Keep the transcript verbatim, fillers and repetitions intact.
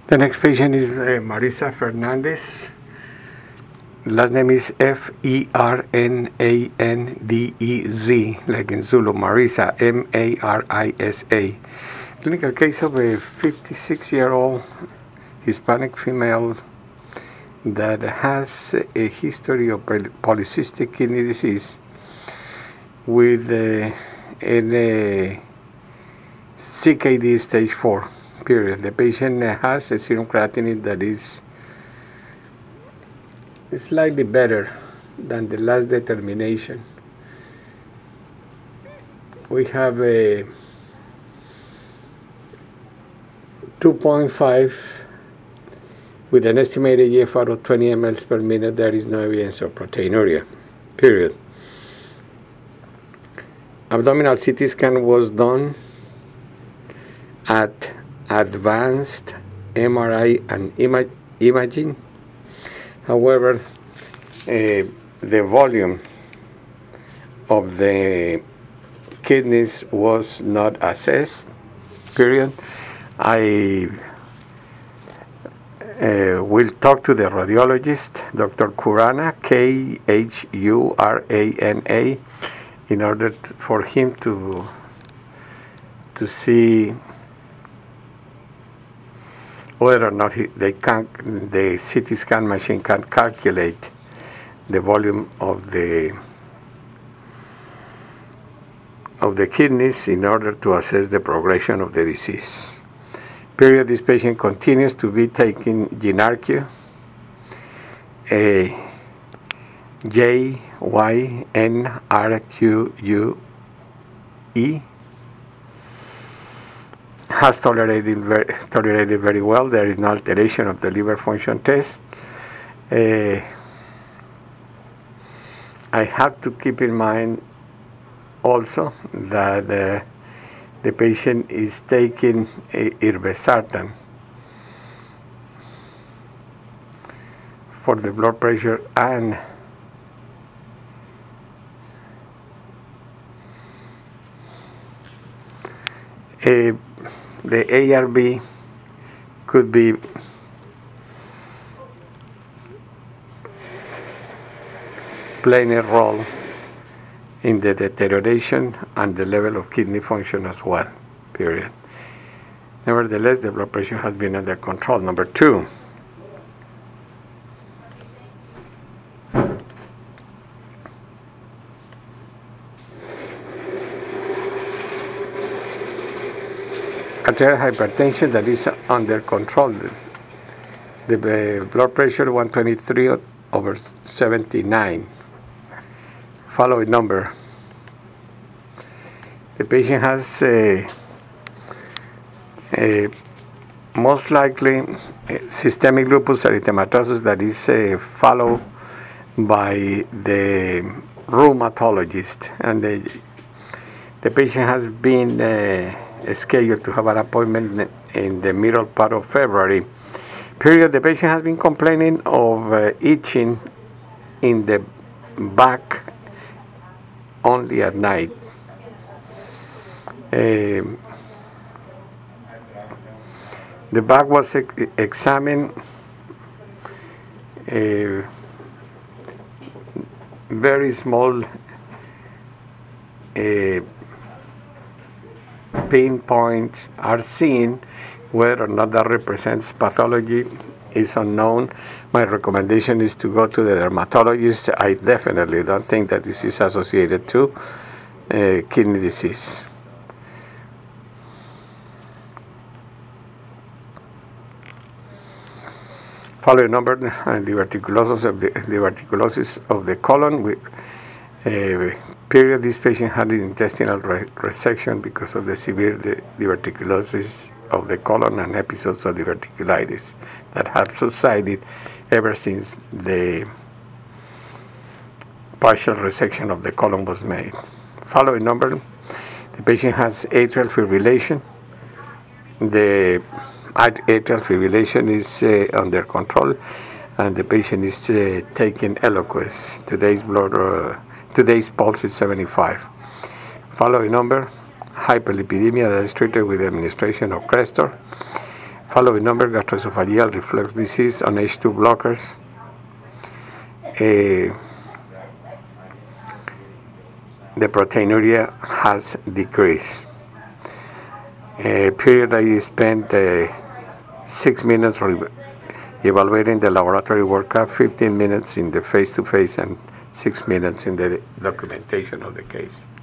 The next patient is uh, Marisa Fernandez. Last name is F E R N A N D E Z, like in Zulu. Marisa, M A R I S A. Clinical case of a fifty-six-year-old Hispanic female that has a history of polycystic kidney disease with uh, in a C K D stage four period. The patient has a serum creatinine that is slightly better than the last determination. We have a two point five with an estimated E F R of twenty milliliters per minute. There is no evidence of proteinuria, period. Abdominal C T scan was done at advanced M R I and ima- imaging. However, uh, the volume of the kidneys was not assessed, period. I uh, will talk to the radiologist, Doctor Khurana, K H U R A N A, in order to, for him to to see whether or not he, they can, the C T scan machine can calculate the volume of the of the kidneys in order to assess the progression of the disease. Period. This patient continues to be taking Jynarque, a J Y N R Q U E. Has tolerated very, tolerated very well. There is no alteration of the liver function test. Uh, I have to keep in mind also that uh, the patient is taking uh, irbesartan for the blood pressure and uh, the A R B could be playing a role in the deterioration and the level of kidney function as well, period. Nevertheless, the blood pressure has been under control. Number two, arterial hypertension that is under control. The, the blood pressure one twenty-three over seventy-nine. Following number. The patient has a, a most likely a systemic lupus erythematosus that is uh, followed by the rheumatologist, and the, the patient has been uh, scheduled to have an appointment in the middle part of February. Period. The patient has been complaining of uh, itching in the back only at night. Uh, the back was ex- examined. Uh, very small uh, pinpoints are seen. Whether or not that represents pathology is unknown. My recommendation is to go to the dermatologist. I definitely don't think that this is associated to uh, kidney disease. Following number, uh, diverticulosis of the diverticulosis of the colon. With, uh, period. This patient had an intestinal re- resection because of the severe di- diverticulosis of the colon and episodes of diverticulitis that have subsided ever since the partial resection of the colon was made. Following number, the patient has atrial fibrillation. The atrial fibrillation is uh, under control, and the patient is uh, taking Eliquis. Today's blood, uh, today's pulse is seventy-five. Following number, hyperlipidemia that is treated with administration of Crestor. Following number: gastroesophageal reflux disease on H two blockers. Uh, the proteinuria has decreased. A period I spent uh, six minutes re- evaluating the laboratory workup, fifteen minutes in the face-to-face, and six minutes in the documentation of the case.